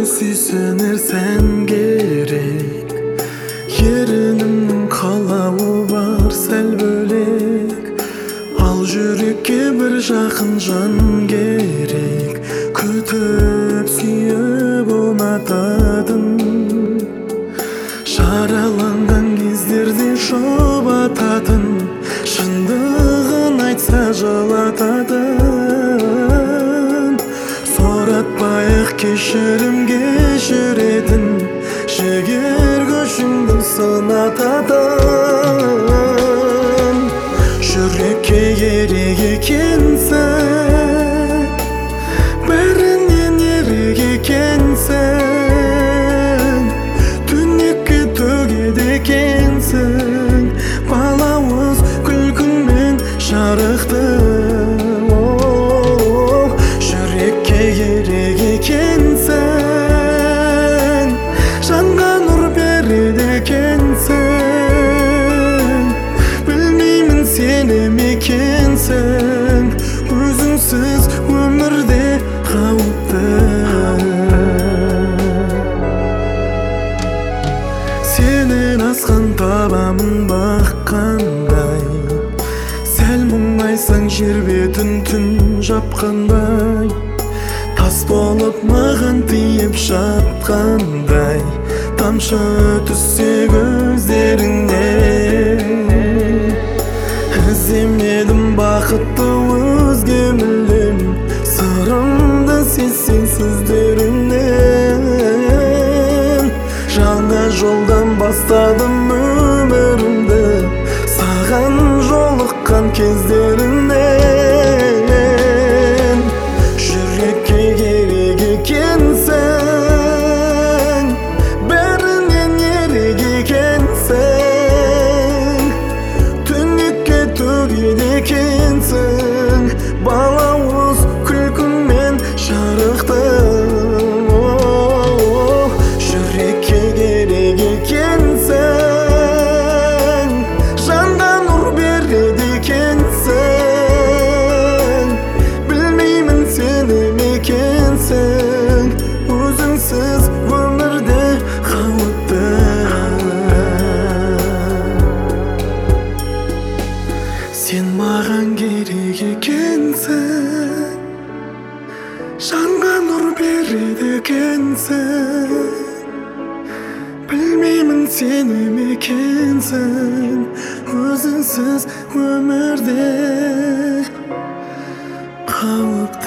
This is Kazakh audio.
Sүйсінерсен керек, ерінің қалауы бар сәл бөлек. Ал жүрекке бір жақын жан керек, күтіп сүйіп ұнататын. Жараланған кездерде жұбататын, шындығын айтса жылататын. Соратпай-ақ кешірімге жүретін, жігер күшіңді сынататын. Жүрекке керек екенсің, бәрінен ерек екенсің, түнекке төгеді екенсің, балауыз күлкіңмен жарықты. Жүрекке керек екенсің, жанға нұр береді екенсің, білмеймін сені мекенсің, өзіңсіз өмірде қауіпті. Сенен асқан табамын баққандай, сәл мұңайсаң жер бетін түн жапқандай, тас болып маған тиіп жатқандай, тамшы түссе көздеріңнен. Іздемедім бақытты өзге мүлдем, сырымды сезсең сөздеріңнен. Жаңа жолдан бастадым өмірімді, саған жолыққан кездерімнен. Жүрекке керек екенсің, бәрінен ерек екенсің, түнекке төгеді екенсің, балауыз күлкіңмен жарықты. Жүрекке керек екенсің, жанға нұр береді екенсің, білмеймін сені мекенсің, өзіңсіз өмірде қауіпті. Сен маған керек екенсің, жанға нұр береді екенсің, білмеймін сені мекенсің, өзіңсіз өмірде қауіпті.